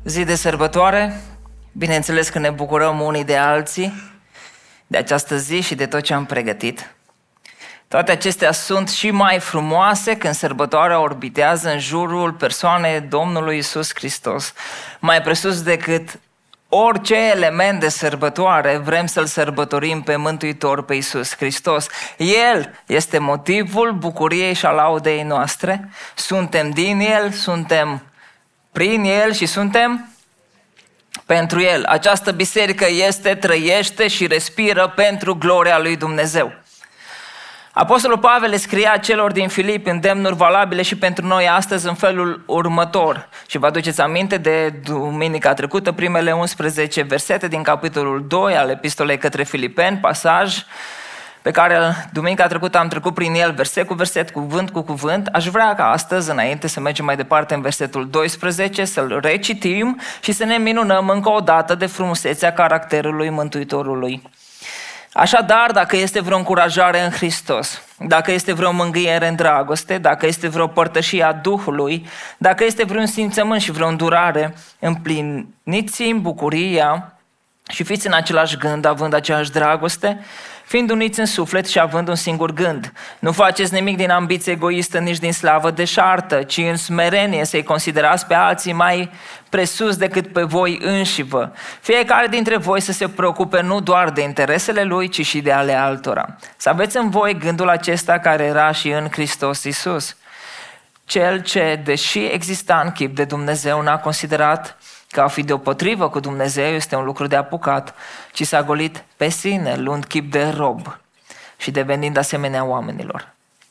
Zi de sărbătoare, bineînțeles că ne bucurăm unii de alții de această zi și de tot ce am pregătit. Toate acestea sunt și mai frumoase când sărbătoarea orbitează în jurul persoanei Domnului Iisus Hristos. Mai presus decât orice element de sărbătoare, vrem să-L sărbătorim pe Mântuitor, pe Iisus Hristos. El este motivul bucuriei și a laudei noastre. Suntem din El, suntem prin El și suntem pentru El. Această biserică este, trăiește și respiră pentru gloria lui Dumnezeu. Apostolul Pavel le scria celor din Filipi îndemnuri valabile și pentru noi astăzi în felul următor. Și vă aduceți aminte de duminica trecută, primele 11 versete din capitolul 2 al epistolei către Filipeni, pasaj pe care duminica trecută am trecut prin el verset cu verset, cuvânt cu cuvânt. Aș vrea ca astăzi, înainte să mergem mai departe în versetul 12, să-l recitim și să ne minunăm încă o dată de frumusețea caracterului Mântuitorului. Așadar, dacă este vreo încurajare în Hristos, dacă este vreo mângâiere în dragoste, dacă este vreo părtășie a Duhului, dacă este vreun simțământ și vreo îndurare, împliniți-mi bucuria și fiți în același gând, având aceeași dragoste, fiind uniți în suflet și având un singur gând. Nu faceți nimic din ambiție egoistă, nici din slavă deșartă, ci în smerenie să-i considerați pe alții mai presus decât pe voi înșivă. Fiecare dintre voi să se preocupe nu doar de interesele lui, ci și de ale altora. Să aveți în voi gândul acesta care era și în Hristos Iisus. Cel ce, deși exista în chip de Dumnezeu, n-a considerat că a fi deopotrivă cu Dumnezeu este un lucru de apucat, ci s-a golit pe sine, luând chip de rob și devenind asemenea oamenilor.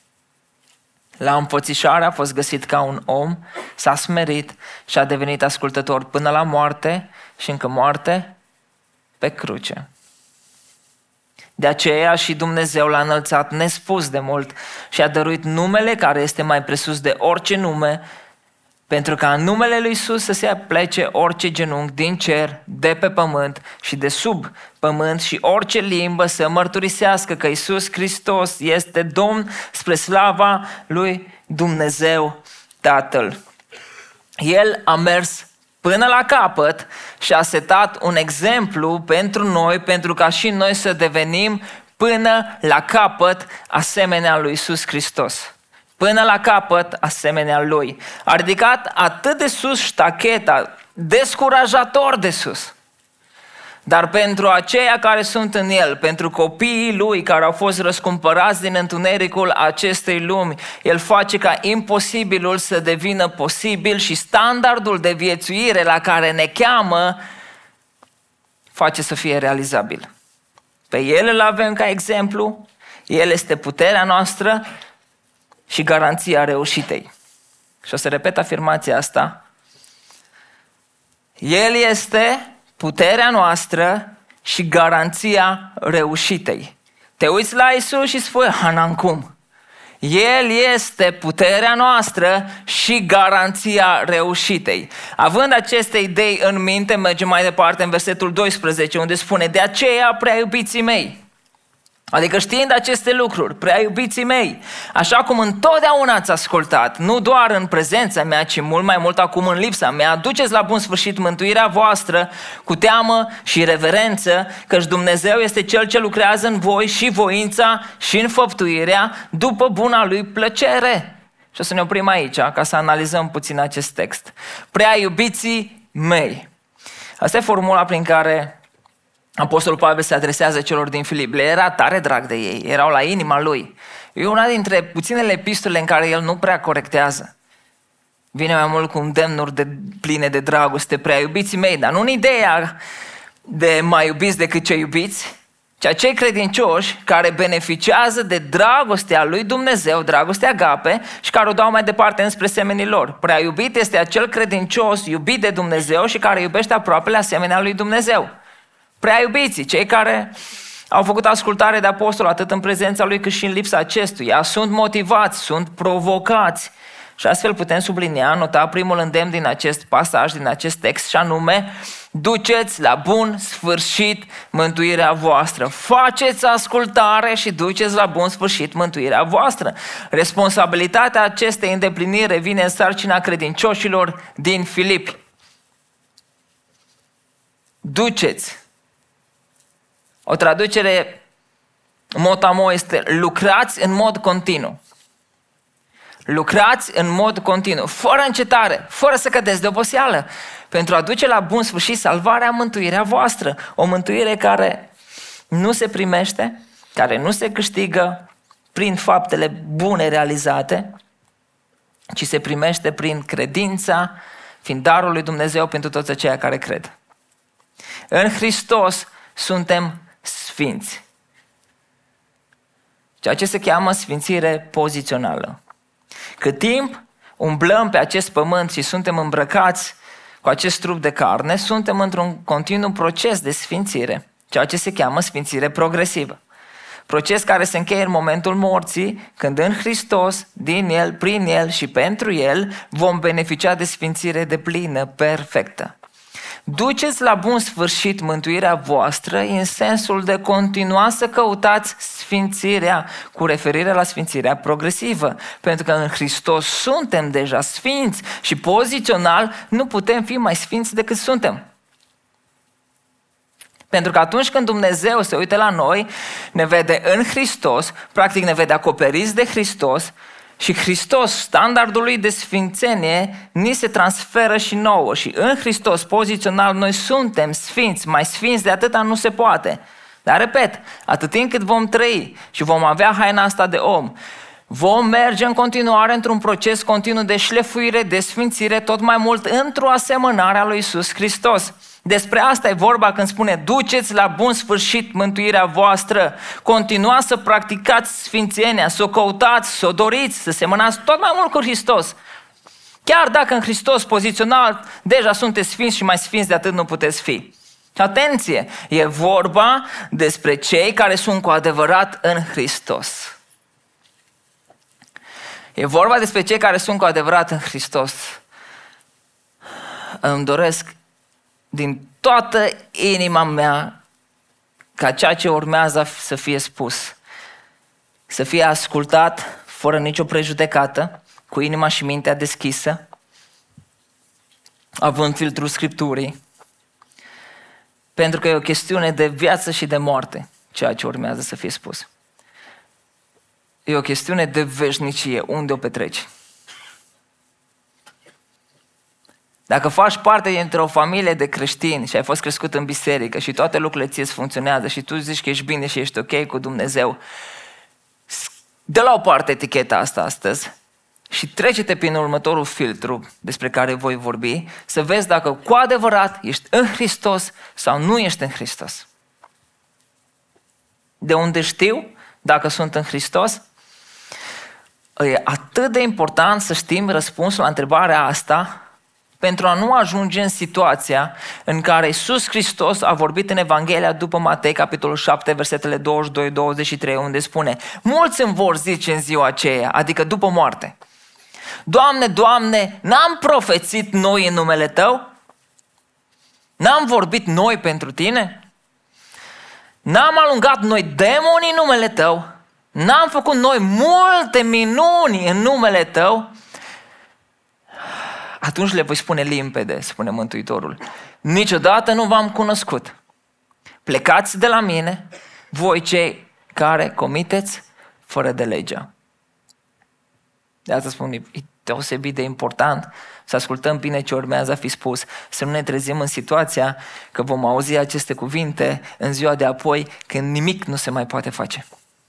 La înfățișare a fost găsit ca un om, s-a smerit și a devenit ascultător până la moarte și încă moarte pe cruce. De aceea și Dumnezeu l-a înălțat nespus de mult și a dăruit numele care este mai presus de orice nume, pentru ca în numele lui Iisus să se aplece orice genunchi din cer, de pe pământ și de sub pământ și orice limbă să mărturisească că Iisus Hristos este Domn spre slava lui Dumnezeu Tatăl. El a mers până la capăt și a setat un exemplu pentru noi, pentru ca și noi să devenim până la capăt asemenea lui Iisus Hristos. Până la capăt asemenea lui. A ridicat atât de sus ștacheta, descurajator de sus. Dar pentru aceia care sunt în el, pentru copiii lui care au fost răscumpărați din întunericul acestei lumi, el face ca imposibilul să devină posibil și standardul de viețuire la care ne cheamă face să fie realizabil. Pe el îl avem ca exemplu, el este puterea noastră și garanția reușitei. Și o să repet afirmația asta. El este puterea noastră și garanția reușitei. Te uiți la Iisus și spui, n-am cum. El este puterea noastră și garanția reușitei. Având aceste idei în minte, mergem mai departe în versetul 12, unde spune, de aceea, prea iubiții mei, adică știind aceste lucruri, prea iubiții mei, așa cum întotdeauna ați ascultat, nu doar în prezența mea, ci mult mai mult acum în lipsa mea, aduceți la bun sfârșit mântuirea voastră cu teamă și reverență, căci Dumnezeu este Cel ce lucrează în voi și voința și înfăptuirea după buna Lui plăcere. Și o să ne oprim aici, ca să analizăm puțin acest text. Prea iubiții mei. Asta e formula prin care Apostolul Pavel se adresează celor din Filip. Le era tare drag de ei, erau la inima lui. E una dintre puținele epistole în care el nu prea corectează. Vine mai mult cu îndemnuri pline de dragoste, prea iubiții mei, dar nu în ideea de mai iubiți decât cei iubiți, ci acei credincioși care beneficiază de dragostea lui Dumnezeu, dragostea agape, și care o dau mai departe înspre semenii lor. Prea iubit este acel credincios iubit de Dumnezeu și care iubește aproapele asemenea lui Dumnezeu. Prea iubiții, cei care au făcut ascultare de apostol atât în prezența lui cât și în lipsa acestuia, sunt motivați, sunt provocați și astfel putem sublinia, nota primul îndemn din acest pasaj, din acest text și anume, duceți la bun sfârșit mântuirea voastră. Faceți ascultare și duceți la bun sfârșit mântuirea voastră. Responsabilitatea acestei îndepliniri revine în sarcina credincioșilor din Filipi. duceți. O traducere mot-a-mot este lucrați în mod continuu. Lucrați în mod continuu, fără încetare, fără să cădeți de oboseală, pentru a duce la bun sfârșit salvarea, mântuirea voastră. O mântuire care nu se primește, care nu se câștigă prin faptele bune realizate, ci se primește prin credința, fiind darul lui Dumnezeu pentru toți aceia care cred. În Hristos suntem sfinți. Ceea ce se cheamă sfințire pozițională. Cât timp umblăm pe acest pământ și suntem îmbrăcați cu acest trup de carne, suntem într-un continuu proces de sfințire, ceea ce se cheamă sfințire progresivă. Proces care se încheie în momentul morții, când în Hristos, din El, prin El și pentru El, vom beneficia de sfințire deplină, perfectă. Duceți la bun sfârșit mântuirea voastră în sensul de continua să căutați sfințirea, cu referire la sfințirea progresivă, pentru că în Hristos suntem deja sfinți și pozițional nu putem fi mai sfinți decât suntem. Pentru că atunci când Dumnezeu se uită la noi, ne vede în Hristos, practic ne vede acoperiți de Hristos, și Hristos, standardul lui de sfințenie, ni se transferă și nouă. Și în Hristos, pozițional, noi suntem sfinți, mai sfinți de atâta nu se poate. Dar repet, atât timp cât vom trăi și vom avea haina asta de om, vom merge în continuare într-un proces continuu de șlefuire, de sfințire, tot mai mult într-o asemănare a lui Iisus Hristos. Despre asta e vorba când spune: duceți la bun sfârșit mântuirea voastră, continuați să practicați sfințenia, să o căutați, să o doriți, să semănați tot mai mult cu Hristos. Chiar dacă în Hristos pozițional deja sunteți sfinți și mai sfinți de atât nu puteți fi. Atenție, e vorba despre cei care sunt cu adevărat în Hristos. E vorba despre cei care sunt cu adevărat în Hristos. Îmi doresc din toată inima mea ca ceea ce urmează să fie spus, să fie ascultat fără nicio prejudecată, cu inima și mintea deschisă, având filtrul Scripturii, pentru că e o chestiune de viață și de moarte, ceea ce urmează să fie spus. E o chestiune de veșnicie, unde o petreci. Dacă faci parte dintr-o familie de creștini și ai fost crescut în biserică și toate lucrurile ți-ți funcționează și tu zici că ești bine și ești ok cu Dumnezeu, dă la o parte eticheta asta astăzi și trece-te prin următorul filtru despre care voi vorbi, să vezi dacă cu adevărat ești în Hristos sau nu ești în Hristos. De unde știu dacă sunt în Hristos? E atât de important să știm răspunsul la întrebarea asta pentru a nu ajunge în situația în care Iisus Hristos a vorbit în Evanghelia după Matei, capitolul 7, versetele 22-23, unde spune: mulți îmi vor zice în ziua aceea, adică după moarte: Doamne, Doamne, n-am profețit noi în numele Tău? N-am vorbit noi pentru Tine? N-am alungat noi demoni în numele Tău? N-am făcut noi multe minuni în numele Tău? Atunci le voi spune limpede, spune Mântuitorul: niciodată nu v-am cunoscut. Plecați de la mine, voi cei care comiteți fără de legea. De asta spun, e deosebit de important să ascultăm bine ce urmează a fi spus, să nu ne trezim în situația că vom auzi aceste cuvinte în ziua de apoi, când nimic nu se mai poate face.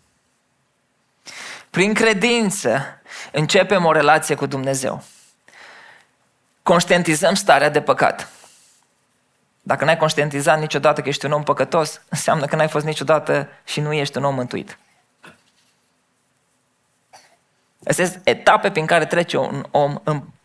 Prin credință începem o relație cu Dumnezeu. Conștientizăm starea de păcat. Dacă n-ai conștientizat niciodată că ești un om păcătos, înseamnă că n-ai fost niciodată și nu ești un om mântuit. Astea sunt etape prin care trece un om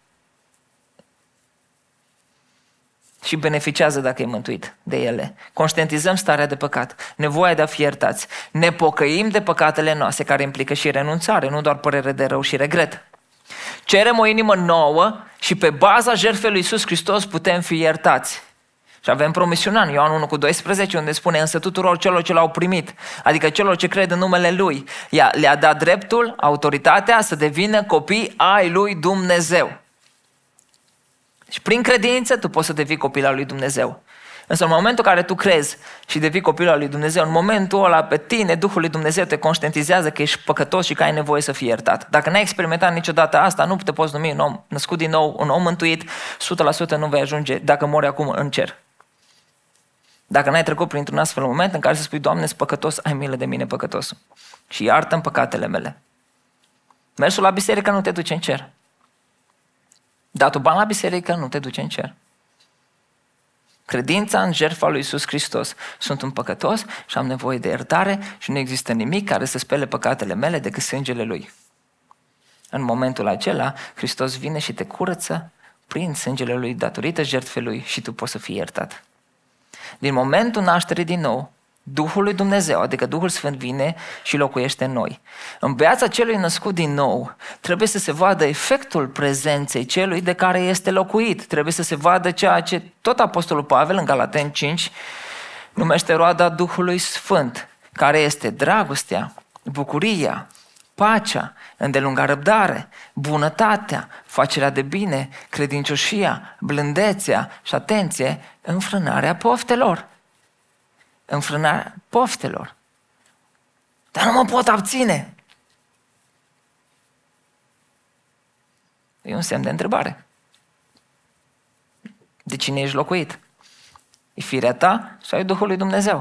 și beneficiază dacă e mântuit de ele. Conștientizăm starea de păcat, nevoia de a fi iertați. Ne pocăim de păcatele noastre, care implică și renunțare, nu doar părere de rău și regret. Cerem o inimă nouă și pe baza jertfei lui Iisus Hristos putem fi iertați. Și avem promisiunea în Ioan 1,12, unde spune: însă tuturor celor ce l-au primit, adică celor ce cred în numele Lui, le-a dat dreptul, autoritatea să devină copii ai lui Dumnezeu. Și prin credință tu poți să devii copil al lui Dumnezeu. Însă în momentul în care tu crezi și devii copilul al lui Dumnezeu, în momentul ăla pe tine, Duhul lui Dumnezeu te conștientizează că ești păcătos și că ai nevoie să fii iertat. Dacă n-ai experimentat niciodată asta, nu te poți numi un om născut din nou, un om mântuit, 100% nu vei ajunge, dacă mori acum, în cer. Dacă n-ai trecut printr-un astfel moment în care să spui, Doamne, sunt păcătos, ai milă de mine, păcătosul. Și iartă-mi păcatele mele. Mersul la biserică nu te duce în cer. Datul bani la biserică nu te duce în cer. Credința în jertfa lui Iisus Hristos. Sunt un păcătos și am nevoie de iertare și nu există nimic care să spele păcatele mele decât sângele Lui. În momentul acela, Hristos vine și te curăță prin sângele Lui datorită jertfei Lui și tu poți să fii iertat. Din momentul nașterii din nou, Duhul lui Dumnezeu, adică Duhul Sfânt, vine și locuiește în noi. În viața celui născut din nou trebuie să se vadă efectul prezenței celui de care este locuit. Trebuie să se vadă ceea ce tot Apostolul Pavel în Galateni 5 numește roada Duhului Sfânt, care este dragostea, bucuria, pacea, îndelunga răbdare, bunătatea, facerea de bine, credincioșia, blândețea și, atenție, înfrânarea poftelor. Înfrânarea poftelor. Dar nu mă pot abține. E un semn de întrebare. De cine ești locuit? E firea ta sau e Duhul lui Dumnezeu?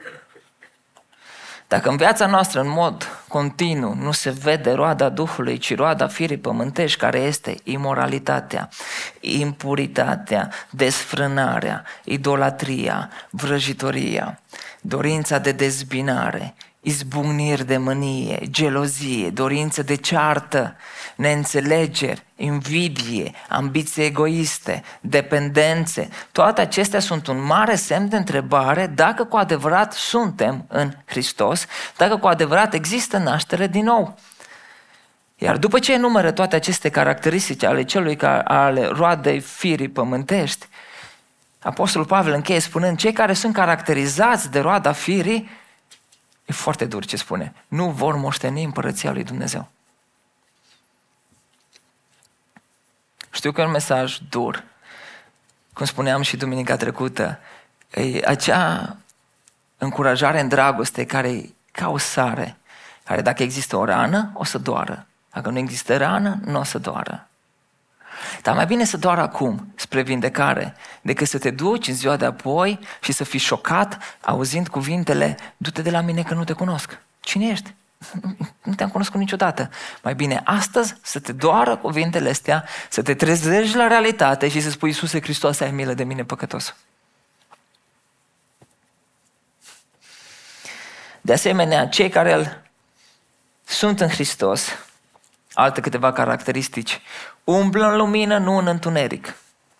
Dacă în viața noastră, în mod continuu, nu se vede roada Duhului, ci roada firii pământești, care este imoralitatea, impuritatea, desfrânarea, idolatria, vrăjitoria, dorința de dezbinare, izbucniri de mânie, gelozie, dorință de ceartă, neînțelegeri, invidie, ambiții egoiste, dependențe, toate acestea sunt un mare semn de întrebare dacă cu adevărat suntem în Hristos, dacă cu adevărat există naștere din nou. Iar după ce enumeră toate aceste caracteristici ale celui ale roadei firii pământești, Apostolul Pavel încheie spunând, cei care sunt caracterizați de roada firii, e foarte dur ce spune, nu vor moșteni împărăția lui Dumnezeu. Știu că e un mesaj dur, cum spuneam și duminica trecută, e acea încurajare în dragoste care e ca o sare, care dacă există o rană, o să doară. Dacă nu există rană, nu o să doară. Dar mai bine să doară acum, spre vindecare, decât să te duci în ziua de apoi și să fii șocat auzind cuvintele, du-te de la mine că nu te cunosc. Cine ești? Nu te-am cunoscut niciodată. Mai bine astăzi să te doară cuvintele astea, să te trezești la realitate și să spui, Iisuse Hristoase, ai milă de mine, păcătos. De asemenea, cei care sunt în Hristos, alte câteva caracteristici, umblă în lumină, nu în întuneric.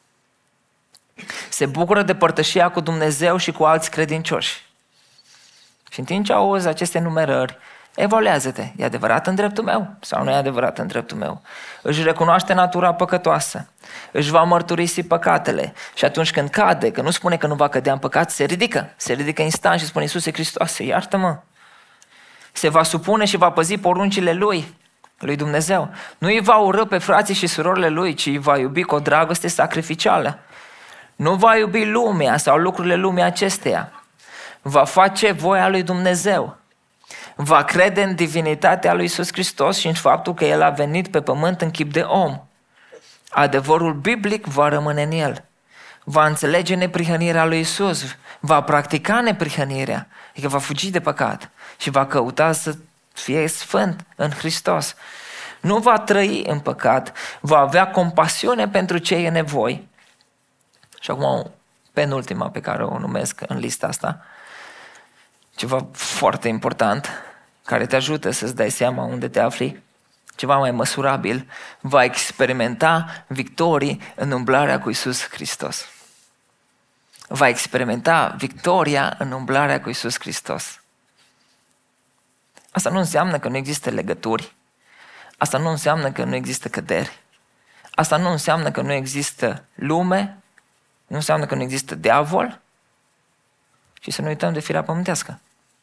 Se bucură de părtășia cu Dumnezeu și cu alți credincioși. Și în timp ce auzi aceste numerări, evaluează-te. E adevărat în dreptul meu sau nu e adevărat în dreptul meu? Își recunoaște natura păcătoasă, își va mărturisi păcatele și atunci când cade, că nu spune că nu va cădea în păcat, se ridică instant și spune, Iisuse Hristoase, iartă-mă. Se va supune și va păzi poruncile lui Dumnezeu. Nu îi va urâ pe frații și surorile lui, ci îi va iubi cu o dragoste sacrificială. Nu va iubi lumea sau lucrurile lumii acesteia. Va face voia lui Dumnezeu. Va crede în divinitatea lui Iisus Hristos și în faptul că El a venit pe pământ în chip de om. Adevărul biblic va rămâne în el. Va înțelege neprihănirea lui Iisus. Va practica neprihănirea. Adică va fugi de păcat și va căuta să fie sfânt în Hristos. Nu va trăi în păcat, va avea compasiune pentru cei în nevoi. Și acum penultima pe care o numesc în lista asta, ceva foarte important, care te ajută să-ți dai seama unde te afli, ceva mai măsurabil, va experimenta victorii în umblarea cu Iisus Hristos. Va experimenta victoria în umblarea cu Iisus Hristos. Asta nu înseamnă că nu există legături. Asta nu înseamnă că nu există căderi. Asta nu înseamnă că nu există lume. Nu înseamnă că nu există diavol. Și să nu uităm de firea pământească.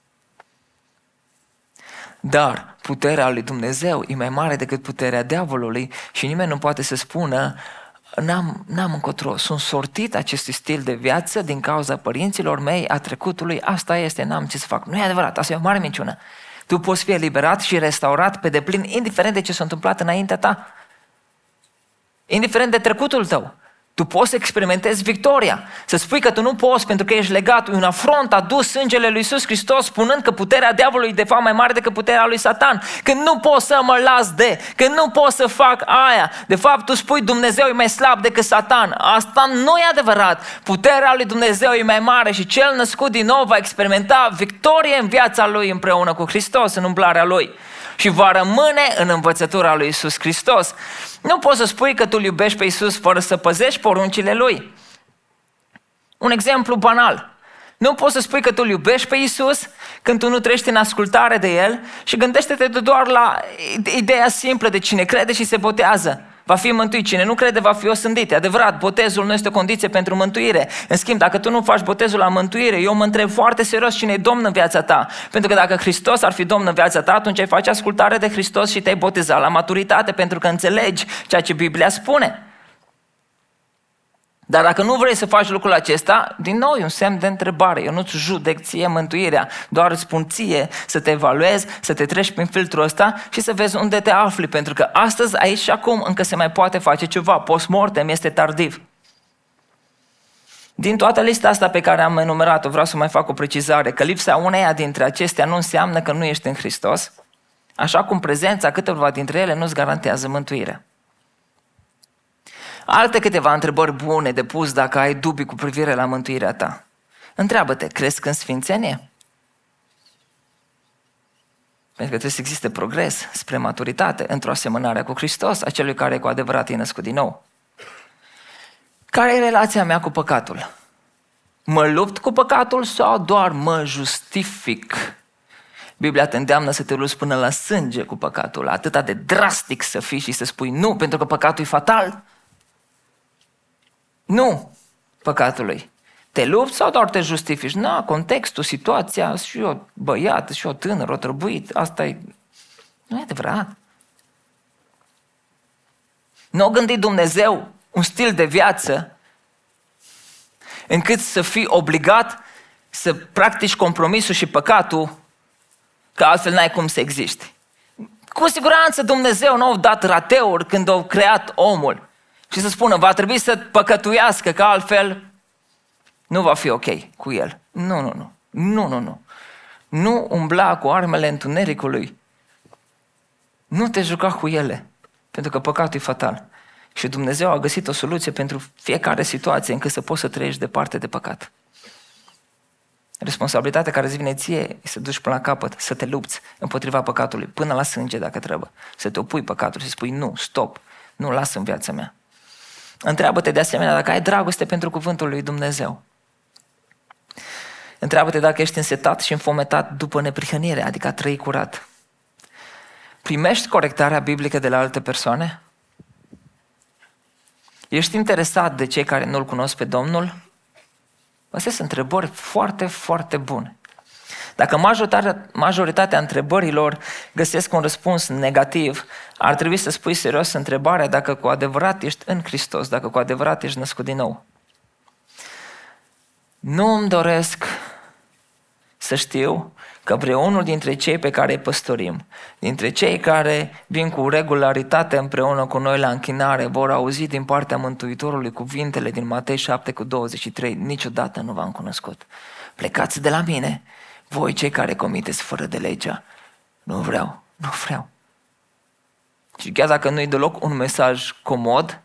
Dar puterea lui Dumnezeu e mai mare decât puterea diavolului și nimeni nu poate să spună n-am încotro, sunt sortit acestui stil de viață din cauza părinților mei, a trecutului, asta este, n-am ce să fac. Nu e adevărat, asta e o mare minciună. Tu poți fi eliberat și restaurat pe deplin, indiferent de ce s-a întâmplat înaintea ta. Indiferent de trecutul tău. Tu poți să experimentezi victoria. Să spui că tu nu poți pentru că ești legat. Un afront adus sângele lui Iisus Hristos spunând că puterea diavolului e de fapt mai mare decât puterea lui Satan. Că nu pot să mă las că nu pot să fac aia. De fapt tu spui Dumnezeu e mai slab decât Satan. Asta nu e adevărat. Puterea lui Dumnezeu e mai mare și cel născut din nou va experimenta victorie în viața lui împreună cu Hristos, în umblarea lui. Și va rămâne în învățătura lui Iisus Hristos. Nu poți să spui că tu îl iubești pe Iisus fără să păzești poruncile lui. Un exemplu banal. Nu poți să spui că tu îl iubești pe Iisus când tu nu trăiești în ascultare de El și gândește-te doar la ideea simplă de cine crede și se botează. Va fi mântuit. Cine nu crede va fi osândit. E adevărat, botezul nu este o condiție pentru mântuire. În schimb, dacă tu nu faci botezul la mântuire, eu mă întreb foarte serios cine e Domn în viața ta. Pentru că dacă Hristos ar fi Domn în viața ta, atunci ai face ascultare de Hristos și te-ai botezat la maturitate, pentru că înțelegi ceea ce Biblia spune. Dar dacă nu vrei să faci lucrul acesta, din nou e un semn de întrebare. Eu nu-ți judec ție mântuirea, doar îți spun ție să te evaluezi, să te treci prin filtrul ăsta și să vezi unde te afli. Pentru că astăzi, aici și acum, încă se mai poate face ceva. Post-mortem este tardiv. Din toată lista asta pe care am enumerat-o, vreau să mai fac o precizare, că lipsa uneia dintre acestea nu înseamnă că nu ești în Hristos, așa cum prezența câteva dintre ele nu-ți garantează mântuirea. Alte câteva întrebări bune de pus dacă ai dubii cu privire la mântuirea ta. Întreabă-te, crezi în sfințenie? Pentru că trebuie să existe progres spre maturitate într-o asemănare cu Hristos, acelui care cu adevărat e născut din nou. Care e relația mea cu păcatul? Mă lupt cu păcatul sau doar mă justific? Biblia te îndeamnă să te lupți până la sânge cu păcatul, atâta de drastic să fii și să spui nu, pentru că păcatul e fatal. Nu păcatului. Te lupți sau doar te justifici? Na, contextul, situația, și eu băiat, și eu tânăr, o trăbuit, asta e... Nu e adevărat. Nu a gândit Dumnezeu un stil de viață încât să fii obligat să practici compromisul și păcatul, că altfel n-ai cum să existi. Cu siguranță Dumnezeu nu a dat rateuri când a creat omul și să spună, va trebui să păcătuiască, că altfel nu va fi ok cu el. Nu. Nu umbla cu armele întunericului. Nu te juca cu ele, pentru că păcatul e fatal. Și Dumnezeu a găsit o soluție pentru fiecare situație încât să poți să trăiești departe de păcat. Responsabilitatea care îți vine ție e să duci până la capăt, să te lupți împotriva păcatului, până la sânge dacă trebuie. Să te opui păcatului și să spui nu, stop, nu las în viața mea. Întreabă-te de asemenea dacă ai dragoste pentru cuvântul lui Dumnezeu. Întreabă-te dacă ești însetat și înfometat după neprihănire, adică a trăi curat. Primești corectarea biblică de la alte persoane? Ești interesat de cei care nu-L cunosc pe Domnul? Astea sunt întrebări foarte, foarte bune. Dacă majoritatea întrebărilor găsesc un răspuns negativ, ar trebui să spui serios întrebarea dacă cu adevărat ești în Hristos, dacă cu adevărat ești născut din nou. Nu îmi doresc să știu că vreunul dintre cei pe care îi păstorim, dintre cei care vin cu regularitate împreună cu noi la închinare, vor auzi din partea Mântuitorului cuvintele din Matei 7:23, niciodată nu v-am cunoscut. Plecați de la mine, voi cei care comiteți fără de legea. Nu vreau. Și chiar dacă nu e deloc un mesaj comod,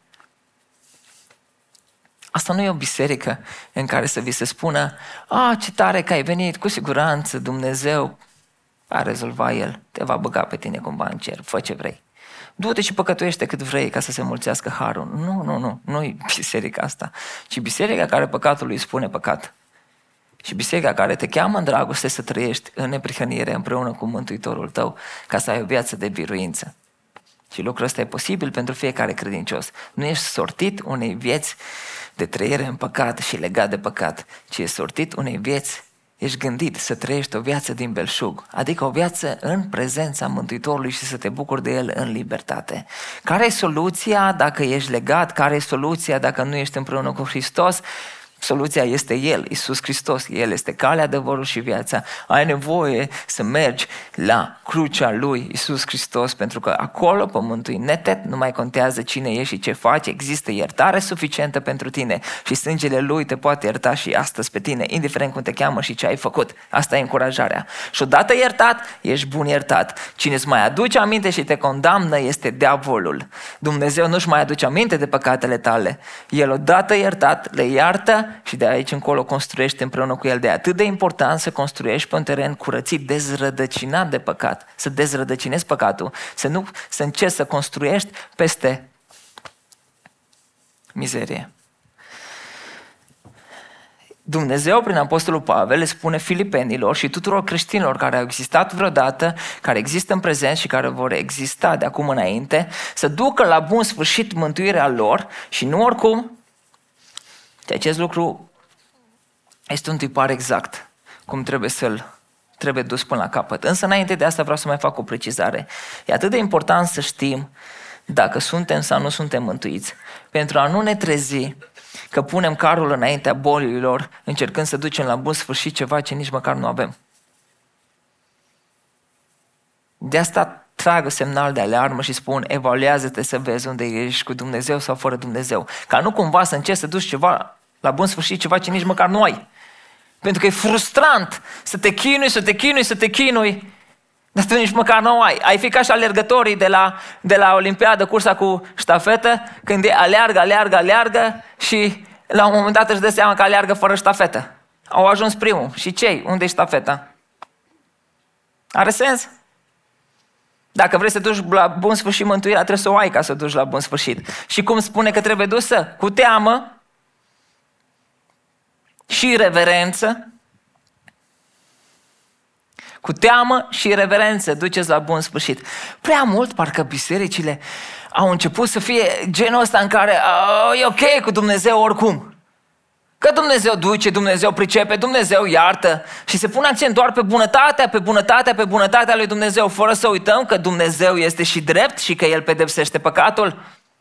asta nu e o biserică în care să vi se spună, ce tare că ai venit, cu siguranță Dumnezeu va rezolva El, te va băga pe tine cumva în cer, fă ce vrei. Du-te și păcătuiește cât vrei ca să se mulțească harul. Nu e biserica asta, ci biserica care păcatului îi spune păcat. Și biserica care te cheamă în dragoste să trăiești în neprihănire împreună cu Mântuitorul tău ca să ai o viață de biruință. Și lucrul ăsta e posibil pentru fiecare credincios. Nu ești sortit unei vieți de trăire în păcat și legat de păcat, ci ești sortit unei vieți ești gândit să trăiești o viață din belșug, adică o viață în prezența Mântuitorului și să te bucuri de El în libertate. Care e soluția dacă ești legat? Care e soluția dacă nu ești împreună cu Hristos? Soluția este El, Iisus Hristos. El este calea, adevărul și viața. Ai nevoie să mergi la crucea Lui, Iisus Hristos, pentru că acolo pământul e neted, nu mai contează cine ești și ce faci, există iertare suficientă pentru tine și sângele Lui te poate ierta și astăzi pe tine, indiferent cum te cheamă și ce ai făcut. Asta e încurajarea. Și odată iertat, ești bun iertat. Cine îți mai aduce aminte și te condamnă este diavolul. Dumnezeu nu-și mai aduce aminte de păcatele tale. El odată iertat, le iartă și de aici încolo construiește împreună cu El. De atât de important să construiești pe un teren curățit, dezrădăcinat de păcat, să dezrădăcinezi păcatul, să încerci să construiești peste mizerie. Dumnezeu, prin Apostolul Pavel, le spune filipenilor și tuturor creștinilor care au existat vreodată, care există în prezent și care vor exista de acum înainte, să ducă la bun sfârșit mântuirea lor și nu oricum. Și acest lucru este un tipar exact cum trebuie dus până la capăt. Însă înainte de asta vreau să mai fac o precizare. E atât de important să știm dacă suntem sau nu suntem mântuiți, pentru a nu ne trezi că punem carul înaintea bolilor, încercând să ducem la bun sfârșit ceva ce nici măcar nu avem. De asta trag semnal de alarmă și spun, evaluează-te să vezi unde ești, cu Dumnezeu sau fără Dumnezeu. Ca nu cumva să încerci să duci ceva la bun sfârșit, ceva ce nici măcar nu ai. Pentru că e frustrant să te chinui, dar tu nici măcar nu ai. Ai fi ca și alergătorii de la Olimpiadă, cursa cu ștafetă, când aleargă și la un moment dat își dă seama că aleargă fără ștafetă. Au ajuns primul. Și ce? Unde e ștafeta? Are sens? Dacă vrei să duci la bun sfârșit mântuirea, trebuie să o ai ca să duci la bun sfârșit. Și cum spune că trebuie dusă? Cu teamă și reverență. Cu teamă și reverență duceți la bun sfârșit. Prea mult parcă bisericile au început să fie genul ăsta în care e ok cu Dumnezeu oricum. Că Dumnezeu duce, Dumnezeu pricepe, Dumnezeu iartă și se pune accent doar pe bunătatea lui Dumnezeu, fără să uităm că Dumnezeu este și drept și că El pedepsește păcatul.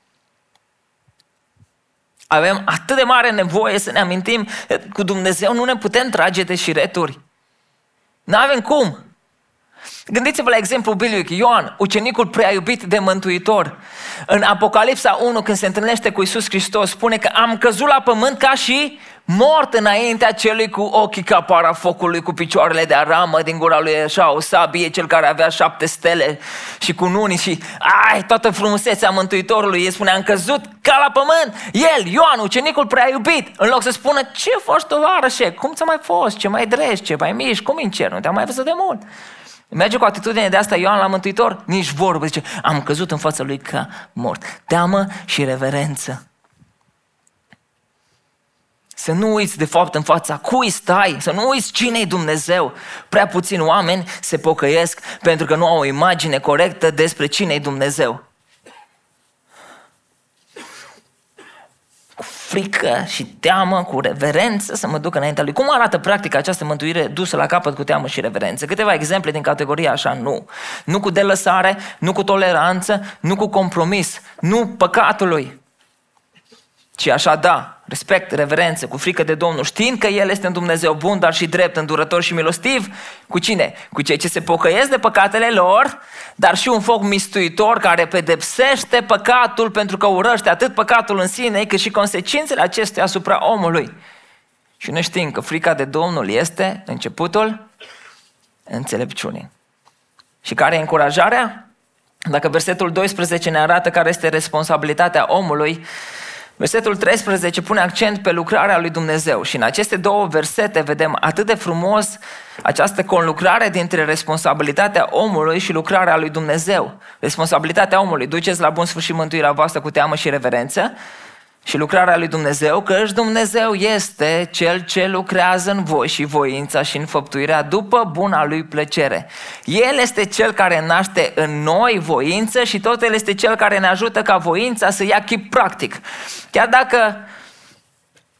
Avem atât de mare nevoie să ne amintim că cu Dumnezeu nu ne putem trage de șireturi. N-avem cum. Gândiți-vă la exemplu biblic, Ioan, ucenicul prea iubit de Mântuitor. În Apocalipsa 1, când se întâlnește cu Iisus Hristos, spune că am căzut la pământ ca și mort înaintea celui cu ochii ca para focului, cu picioarele de aramă, din gura lui așa o sabie, cel care avea 7 stele și cu nunii și toată frumusețea Mântuitorului. El spune, am căzut ca la pământ. El, Ioan, ucenicul prea iubit, în loc să spună, ce faci tovarășe, cum ți-a mai fost, ce mai drești, ce mai miști, cum în cer, nu te-am mai văzut de mult. Merge cu atitudine de asta Ioan la Mântuitor? Nici vorbă, zice, am căzut în fața lui ca mort. Teamă și reverență. Să nu uiți de fapt în fața cui stai, să nu uiți cine-i Dumnezeu. Prea puțini oameni se pocăiesc pentru că nu au o imagine corectă despre cine-i Dumnezeu. Cu frică și teamă, cu reverență să mă duc înaintea Lui. Cum arată practic această mântuire dusă la capăt cu teamă și reverență? Câteva exemple din categoria așa, nu. Nu cu delăsare, nu cu toleranță, nu cu compromis, nu păcatului. Ci așa, da, respect, reverență, cu frică de Domnul, știind că El este un Dumnezeu bun, dar și drept, îndurător și milostiv. Cu cine? Cu cei ce se pocăiesc de păcatele lor, dar și un foc mistuitor care pedepsește păcatul pentru că urăște atât păcatul în sine, cât și consecințele acestuia asupra omului. Și noi știm că frica de Domnul este începutul înțelepciunii. Și care e încurajarea? Dacă versetul 12 ne arată care este responsabilitatea omului, versetul 13 pune accent pe lucrarea lui Dumnezeu și în aceste două versete vedem atât de frumos această conlucrare dintre responsabilitatea omului și lucrarea lui Dumnezeu. Responsabilitatea omului, duceți la bun sfârșit mântuirea voastră cu teamă și reverență, și lucrarea lui Dumnezeu, căci Dumnezeu este Cel ce lucrează în voi și voința și înfăptuirea după buna Lui plăcere. El este Cel care naște în noi voință și tot El este Cel care ne ajută ca voința să ia chip practic. Chiar dacă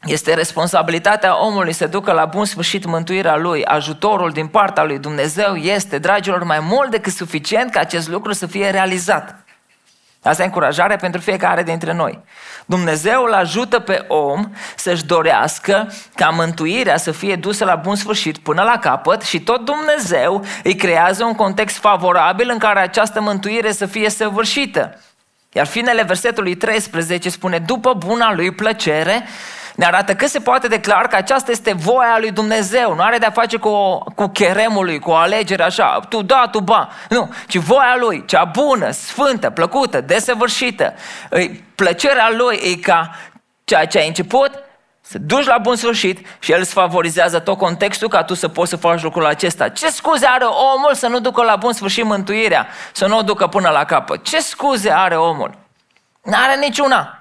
Este responsabilitatea omului să ducă la bun sfârșit mântuirea lui. Ajutorul din partea lui Dumnezeu este, dragilor, mai mult decât suficient ca acest lucru să fie realizat. Asta e încurajarea pentru fiecare dintre noi. Dumnezeu îl ajută pe om să-și dorească ca mântuirea să fie dusă la bun sfârșit până la capăt și tot Dumnezeu îi creează un context favorabil în care această mântuire să fie săvârșită. Iar finele versetului 13 spune, după buna lui plăcere, ne arată că se poate declara că aceasta este voia lui Dumnezeu. Nu are de-a face cu cheremul lui, cu o alegere așa, tu da, tu ba. Nu, ci voia lui, cea bună, sfântă, plăcută, desăvârșită. Plăcerea lui e ca ceea ce ai început să duci la bun sfârșit și el îți favorizează tot contextul ca tu să poți să faci lucrul acesta. Ce scuze are omul să nu ducă la bun sfârșit mântuirea, să nu o ducă până la capăt? Ce scuze are omul? N-are niciuna.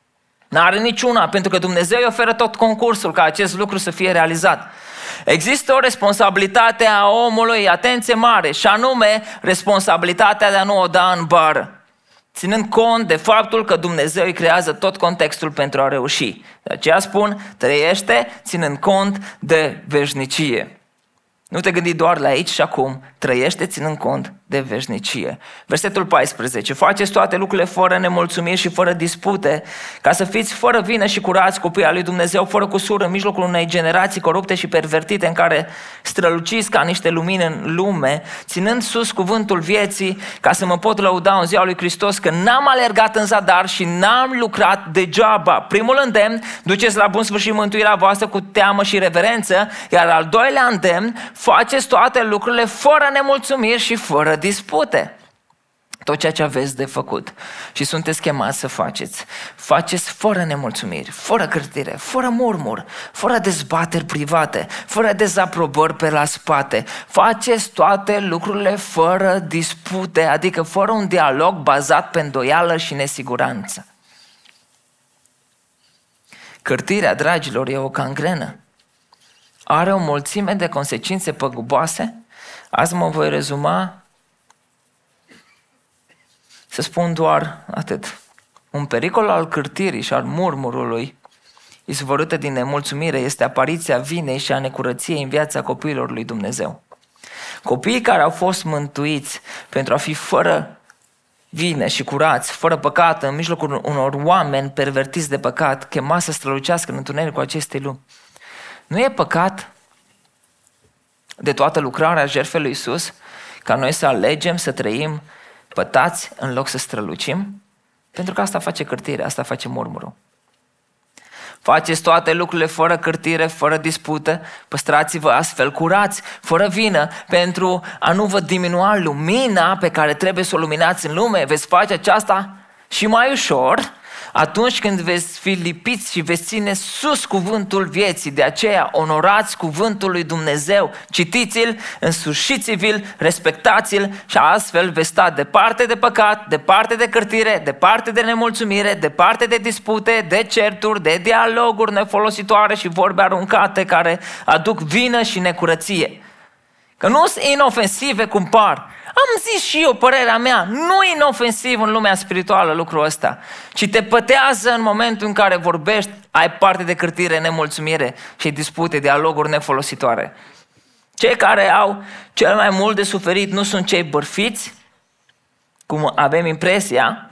N-are niciuna, pentru că Dumnezeu îi oferă tot concursul ca acest lucru să fie realizat. Există o responsabilitate a omului, atenție mare, și anume responsabilitatea de a nu o da în bară, ținând cont de faptul că Dumnezeu îi creează tot contextul pentru a reuși. De aceea spun, trăiește ținând cont de veșnicie. Nu te gândi doar la aici și acum, trăiește ținând cont de veșnicie. Versetul 14. Faceți toate lucrurile fără nemulțumiri și fără dispute, ca să fiți fără vină și curați copiii al lui Dumnezeu, fără cusur în mijlocul unei generații corupte și pervertite în care străluciți ca niște lumini în lume, ținând sus cuvântul vieții, ca să mă pot lăuda în ziua lui Hristos că n-am alergat în zadar și n-am lucrat degeaba. Primul îndemn, duceți la bun sfârșit mântuirea voastră cu teamă și reverență, iar al doilea îndemn, faceți toate lucrurile fără nemulțumiri și fără dispute. Tot ceea ce aveți de făcut și sunteți chemați să faceți, faceți fără nemulțumiri, fără cârtire, fără murmur, fără dezbateri private, fără dezaprobări pe la spate. Faceți toate lucrurile fără dispute, adică fără un dialog bazat pe îndoială și nesiguranță. Cârtirea, dragilor, e o gangrenă. Are o mulțime de consecințe păguboase. Azi mă voi rezuma să spun doar atât. Un pericol al cârtirii și al murmurului izvorâtă din nemulțumire este apariția vinei și a necurăției în viața copiilor lui Dumnezeu. Copiii care au fost mântuiți pentru a fi fără vină și curați, fără păcat, în mijlocul unor oameni pervertiți de păcat, chemați să strălucească în întunericul acestei lumi. Nu e păcat de toată lucrarea jertfei lui Iisus ca noi să alegem să trăim pătați în loc să strălucim? Pentru că asta face cârtirea, asta face murmurul. Faceți toate lucrurile fără cârtire, fără dispută, păstrați-vă astfel curați, fără vină, pentru a nu vă diminua lumina pe care trebuie să o luminați în lume. Veți face aceasta și mai ușor atunci când veți fi lipiți și veți ține sus cuvântul vieții. De aceea onorați cuvântul lui Dumnezeu, citiți-l, însușiți-l, respectați-l și astfel veți sta departe de păcat, departe de cârtire, departe de nemulțumire, departe de dispute, de certuri, de dialoguri nefolositoare și vorbe aruncate care aduc vină și necurăție. Că nu sunt inofensive cum par. Am zis și eu părerea mea, nu e inofensiv în lumea spirituală lucrul ăsta, ci te pătează în momentul în care vorbești, ai parte de cârtire, nemulțumire și dispute, dialoguri nefolositoare. Cei care au cel mai mult de suferit nu sunt cei bârfiți, cum avem impresia,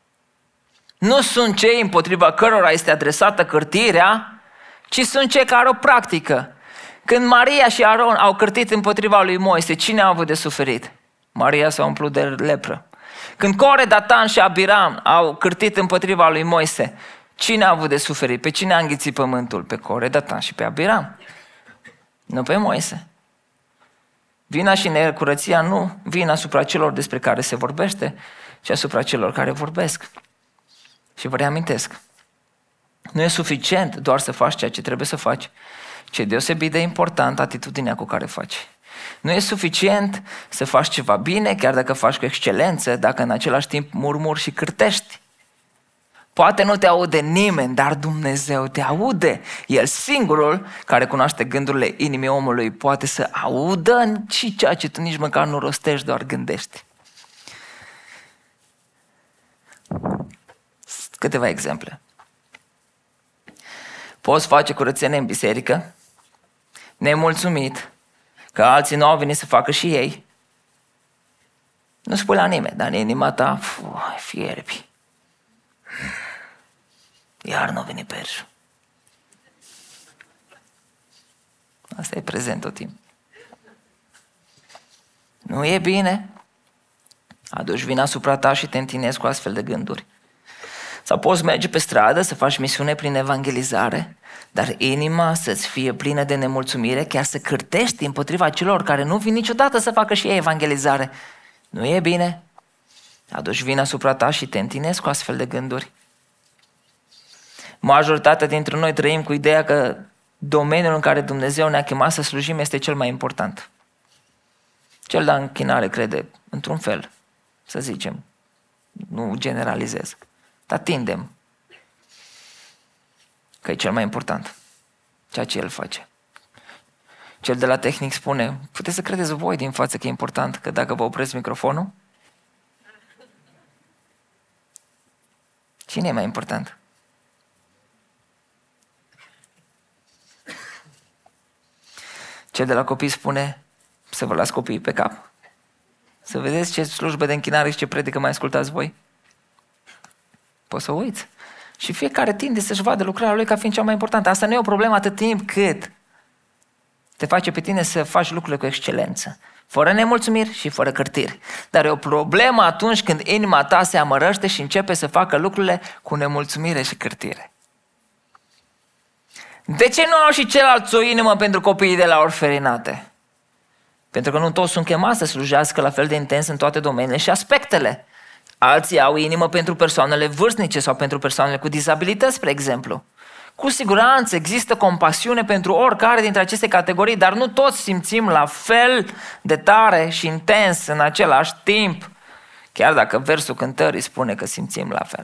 nu sunt cei împotriva cărora este adresată cârtirea, ci sunt cei care o practică. Când Maria și Aron au cârtit împotriva lui Moise, cine a avut de suferit? Maria s-a umplut de lepră. Când Core, Datan și Abiram au cârtit împotriva lui Moise, cine a avut de suferit? Pe cine a înghițit pământul? Pe Core, Datan și pe Abiram. Nu pe Moise. Vina și necurăția nu vin asupra celor despre care se vorbește, ci asupra celor care vorbesc. Și vă reamintesc, nu e suficient doar să faci ceea ce trebuie să faci, ci e deosebit de important atitudinea cu care faci. Nu e suficient să faci ceva bine, chiar dacă faci cu excelență, dacă în același timp murmuri și cârtești. Poate nu te aude nimeni, dar Dumnezeu te aude. El singurul care cunoaște gândurile inimii omului poate să audă și ceea ce tu nici măcar nu rostești, doar gândești. Câteva exemple. poți face curățenie în biserică, nemulțumit că alții nu au venit să facă și ei. Nu spui la nimeni, dar în inima ta, fierbi. Iar nu a venit Perșu. Asta e prezent tot timpul. Nu e bine. Aduci vina asupra ta și te întinezi cu astfel de gânduri. Sau poți merge pe stradă să faci misiune prin evangelizare, dar inima să-ți fie plină de nemulțumire, chiar să cârtești împotriva celor care nu vin niciodată să facă și ei evangelizare. Nu e bine. Aduci vina asupra ta și te întinezi cu astfel de gânduri. Majoritatea dintre noi trăim cu ideea că domeniul în care Dumnezeu ne-a chemat să slujim este cel mai important. Cel de închinare crede, într-un fel, să zicem, nu generalizez, dar tindem că e cel mai important, ceea ce el face. Cel de la tehnic spune, puteți să credeți voi din față că e important, că dacă vă opresc microfonul, cine e mai important? Cel de la copii spune, să vă las copiii pe cap. Să vedeți ce slujbă de închinare și ce predică mai ascultați voi. Poți să uiți. Și fiecare tinde să-și vadă lucrarea lui ca fiind cea mai importantă. Asta nu e o problemă atât timp cât te face pe tine să faci lucrurile cu excelență. Fără nemulțumiri și fără cârtiri. Dar e o problemă atunci când inima ta se amărăște și începe să facă lucrurile cu nemulțumire și cârtire. De ce nu au și ceilalți o inimă pentru copiii de la orfelinate? Pentru că nu toți sunt chemați să slujească la fel de intens în toate domeniile și aspectele. Alții au inimă pentru persoanele vârstnice sau pentru persoanele cu dizabilități, spre exemplu. Cu siguranță există compasiune pentru oricare dintre aceste categorii, dar nu toți simțim la fel de tare și intens în același timp, chiar dacă versul cântării spune că simțim la fel.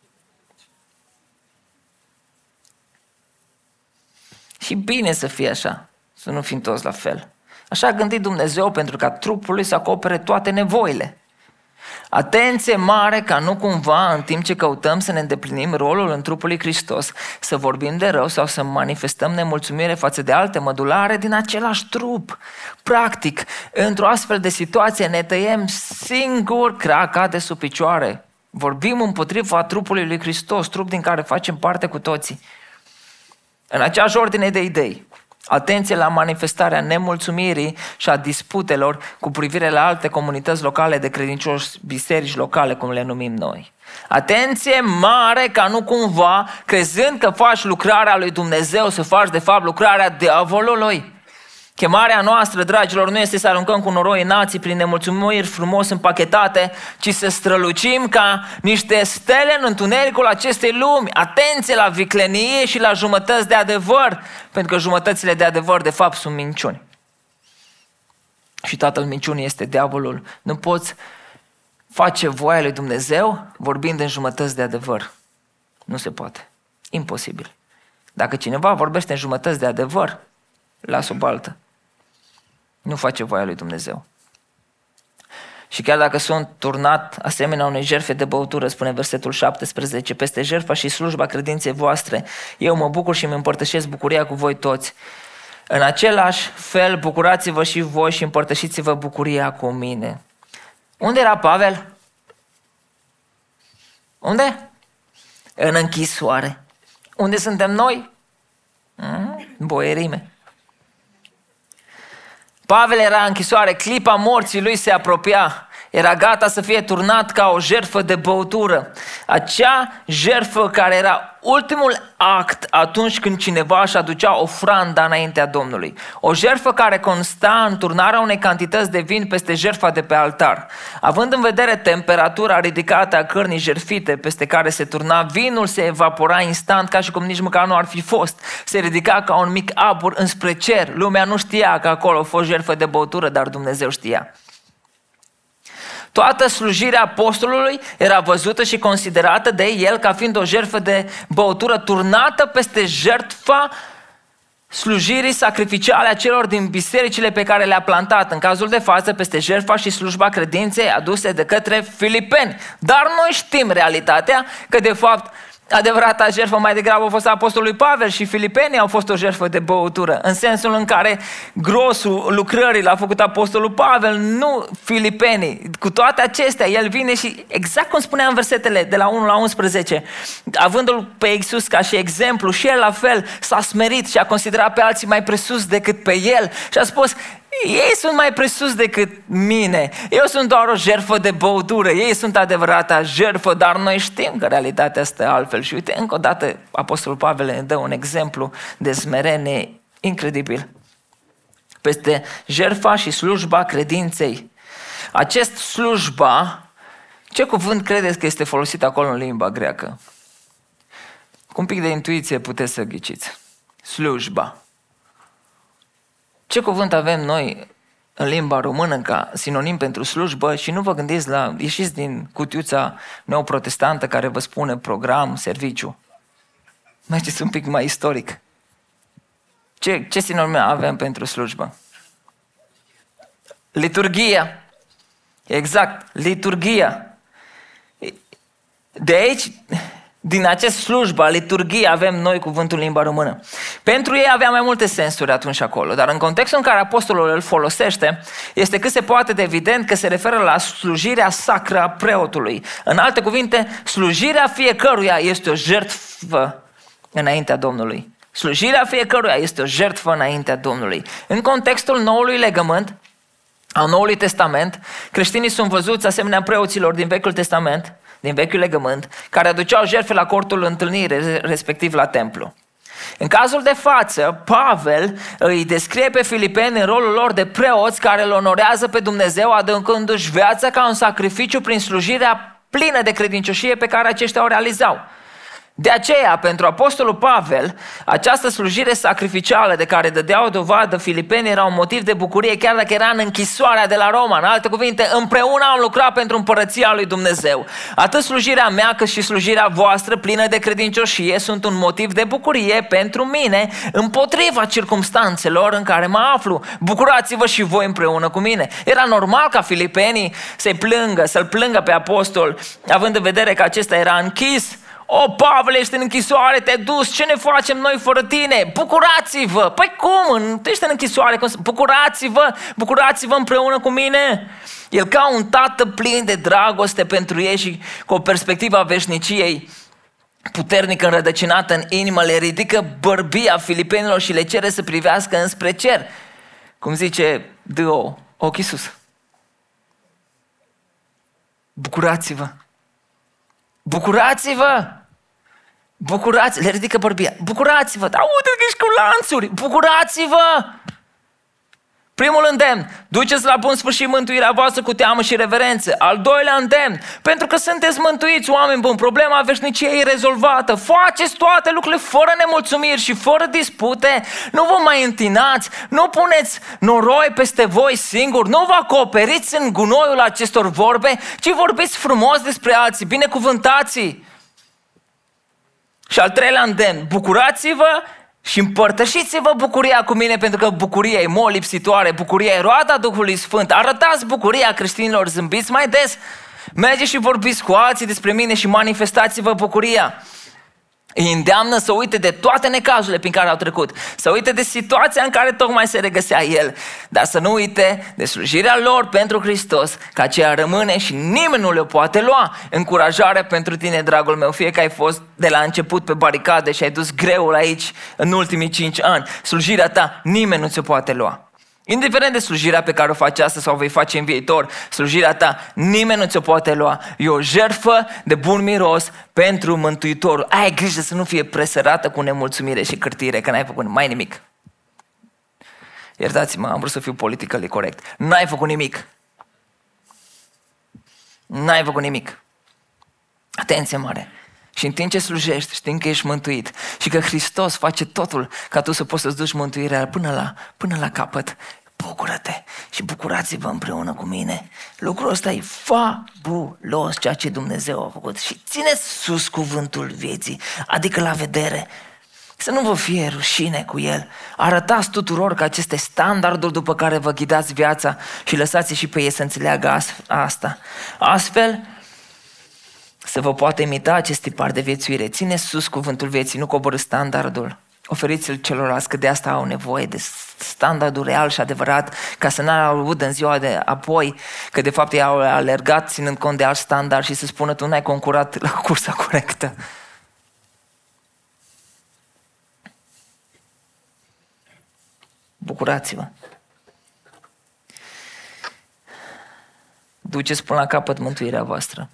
Și bine să fie așa, să nu fim toți la fel. Așa a gândit Dumnezeu pentru ca trupul lui să acopere toate nevoile. Atenție mare ca nu cumva, în timp ce căutăm să ne îndeplinim rolul în trupul lui Hristos, să vorbim de rău sau să manifestăm nemulțumire față de alte mădulare din același trup. Practic, într-o astfel de situație ne tăiem singur craca de sub picioare. Vorbim împotriva trupului lui Hristos, trup din care facem parte cu toții. În aceeași ordine de idei, atenție la manifestarea nemulțumirii și a disputelor cu privire la alte comunități locale de credincioși, biserici locale, cum le numim noi. Atenție mare ca nu cumva, crezând că faci lucrarea lui Dumnezeu, să faci de fapt lucrarea diavolului. Chemarea noastră, dragilor, nu este să aruncăm cu noroi nații prin nemulțumiri frumos împachetate, ci să strălucim ca niște stele în întunericul acestei lumi. Atenție la viclenie și la jumătăți de adevăr, pentru că jumătățile de adevăr, de fapt, sunt minciuni. Și tatăl minciunii este diavolul. Nu poți face voia lui Dumnezeu vorbind în jumătăți de adevăr. Nu se poate. Imposibil. Dacă cineva vorbește în jumătăți de adevăr, lasă o baltă. Nu face voia lui Dumnezeu. Și chiar dacă sunt turnat asemenea unei jertfe de băutură, spune versetul 17, peste jertfa și slujba credinței voastre, eu mă bucur și îmi împărtășesc bucuria cu voi toți. În același fel, bucurați-vă și voi și împărtășiți-vă bucuria cu mine. Unde era Pavel? Unde? În închisoare. Unde suntem noi? Boierime. Pavel era în închisoare, clipa morții lui se apropia. Era gata să fie turnat ca o jertfă de băutură. Acea jertfă care era ultimul act atunci când cineva își aducea ofranda înaintea Domnului. O jertfă care consta în turnarea unei cantități de vin peste jertfa de pe altar. Având în vedere temperatura ridicată a cărnii jertfite peste care se turna, vinul se evapora instant ca și cum nici măcar nu ar fi fost. Se ridica ca un mic abur înspre cer. Lumea nu știa că acolo a fost jertfă de băutură, dar Dumnezeu știa. Toată slujirea apostolului era văzută și considerată de el ca fiind o jertfă de băutură turnată peste jertfa slujirii sacrificiale a celor din bisericile pe care le-a plantat, în cazul de față peste jertfa și slujba credinței aduse de către filipeni. Dar noi știm realitatea că de fapt Adevărata jertfă mai degrabă a fost a apostolului Pavel și Filipenii au fost o jertfă de băutură, în sensul în care grosul lucrării l-a făcut apostolul Pavel, nu Filipenii. Cu toate acestea, el vine și, exact cum spunea în versetele de la 1 la 11, avându-l pe Iisus ca și exemplu, și el la fel s-a smerit și a considerat pe alții mai presus decât pe el și a spus: ei sunt mai presus decât mine, eu sunt doar o jertfă de băutură, ei sunt adevărata jertfă, dar noi știm că realitatea stă altfel. Și uite, încă o dată, apostolul Pavel ne dă un exemplu de smerenie incredibil. Peste jertfa și slujba credinței. Acest slujba, ce cuvânt credeți că este folosit acolo în limba greacă? Cu un pic de intuiție puteți să ghiciți. Slujba. Ce cuvânt avem noi în limba română ca sinonim pentru slujbă? Și nu vă gândiți la, ieșiți din cutiuța neoprotestantă care vă spune program, serviciu. Mergeți un pic mai istoric. Ce sinonim avem pentru slujbă? Liturghia. Exact, liturghia. De aici, din acest slujbă, liturghie, avem noi cuvântul în limba română. Pentru ei avea mai multe sensuri atunci acolo, dar în contextul în care apostolul îl folosește, este cât se poate de evident că se referă la slujirea sacră a preotului. În alte cuvinte, slujirea fiecăruia este o jertfă înaintea Domnului. Slujirea fiecăruia este o jertfă înaintea Domnului. În contextul noului legământ, al Noului Testament, creștinii sunt văzuți asemenea preoților din Vechiul Testament, din Vechiul Legământ, care aduceau jertfe la cortul întâlnirii, respectiv la templu. În cazul de față, Pavel îi descrie pe filipeni în rolul lor de preoți care îl onorează pe Dumnezeu, aducându-și viața ca un sacrificiu prin slujirea plină de credincioșie pe care aceștia o realizau. De aceea, pentru apostolul Pavel, această slujire sacrificială de care dădeau dovadă filipenii era un motiv de bucurie, chiar dacă era în închisoarea de la Roma. În alte cuvinte, împreună am lucrat pentru împărăția lui Dumnezeu. Atât slujirea mea cât și slujirea voastră plină de credincioșie sunt un motiv de bucurie pentru mine, împotriva circumstanțelor în care mă aflu. Bucurați-vă și voi împreună cu mine. Era normal ca filipenii să-l plângă pe apostol, având în vedere că acesta era închis. O, Pavel, ești în închisoare, te-ai dus, ce ne facem noi fără tine? Bucurați-vă! Păi cum? Ești în închisoare, bucurați-vă împreună cu mine! El ca un tată plin de dragoste pentru ei și cu o perspectivă a veșniciei puternică înrădăcinată în inimă, le ridică bărbia filipenilor și le cere să privească înspre cer. Cum zice D.O. ochii sus. Bucurați-vă! Bucurați-vă! Bucurați-vă! Le ridică bărbia. Bucurați-vă! Dar uite că ești cu lanțuri! Bucurați-vă! Primul îndemn, duceți la bun sfârșit mântuirea voastră cu teamă și reverență. Al doilea îndemn, pentru că sunteți mântuiți, oameni buni, problema veșniciei e rezolvată. Faceți toate lucrurile fără nemulțumiri și fără dispute. Nu vă mai întinați, nu puneți noroi peste voi singuri, nu vă acoperiți în gunoiul acestor vorbe, ci vorbiți frumos despre alții, binecuvântați-i. Și al treilea îndemn, bucurați-vă și împărtășiți-vă bucuria cu mine, pentru că bucuria e molipsitoare, bucuria e roada Duhului Sfânt. Arătați bucuria creștinilor, zâmbiți mai des, mergeți și vorbiți cu alții despre mine și manifestați-vă bucuria. Îi îndeamnă să uite de toate necazurile prin care au trecut, să uite de situația în care tocmai se regăsea el, dar să nu uite de slujirea lor pentru Hristos, că aceea rămâne și nimeni nu le poate lua. Încurajare pentru tine, dragul meu, fie că ai fost de la început pe baricade și ai dus greul aici în ultimii 5 ani, slujirea ta nimeni nu ți-o poate lua. Indiferent de slujirea pe care o faci astăzi sau o vei face în viitor, slujirea ta nimeni nu ți-o poate lua. E o jertfă de bun miros pentru Mântuitorul. Ai grijă să nu fie presărată cu nemulțumire și cârtire, că n-ai făcut mai nimic. Iertați-mă, am vrut să fiu politically corect. N-ai făcut nimic. N-ai făcut nimic. Atenție mare. Și în timp ce slujești, știm că ești mântuit și că Hristos face totul ca tu să poți să-ți duci mântuirea până la capăt. Bucură-te și bucurați-vă împreună cu mine. Lucrul ăsta e fabulos, ceea ce Dumnezeu a făcut. Și țineți sus cuvântul vieții, adică la vedere. Să nu vă fie rușine cu el. Arătați tuturor că acesta e standardul după care vă ghidați viața și lăsați și pe ei să înțeleagă asta. Astfel, să vă poată imita acest tipar de viețuire. Țineți sus cuvântul vieții, nu coborîți standardul. Oferiți-l celorlalți, că de asta au nevoie de standardul real și adevărat, ca să n-ar audă în ziua de apoi că de fapt ei au alergat ținând cont de alt standard și să spună tu n-ai concurat la cursa corectă. Bucurați-vă! Duceți până la capăt mântuirea voastră.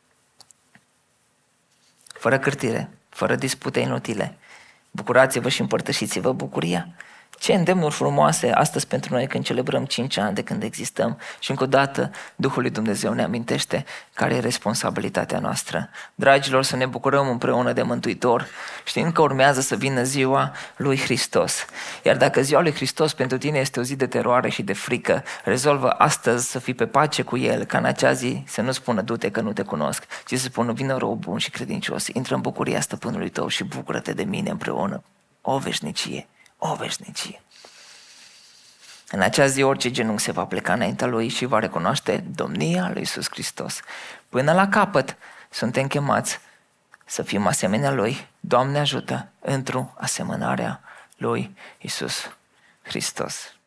Fără cârtire, fără dispute inutile. Bucurați-vă și împărtășiți-vă bucuria. Ce îndemnuri frumoase astăzi pentru noi când celebrăm 5 ani de când existăm și încă o dată Duhul lui Dumnezeu ne amintește care e responsabilitatea noastră. Dragilor, să ne bucurăm împreună de Mântuitor, știind că urmează să vină ziua lui Hristos. Iar dacă ziua lui Hristos pentru tine este o zi de teroare și de frică, rezolvă astăzi să fii pe pace cu El, ca în acea zi să nu spună du-te că nu te cunosc, ci să spună vină rău bun și credincios, intră în bucuria stăpânului tău și bucură-te de mine împreună. O veșnicie! O veșnicie. În acea zi orice genunchi se va pleca înaintea Lui și va recunoaște domnia lui Iisus Hristos. Până la capăt suntem chemați să fim asemenea Lui. Doamne ajută într-o asemănarea lui Iisus Hristos.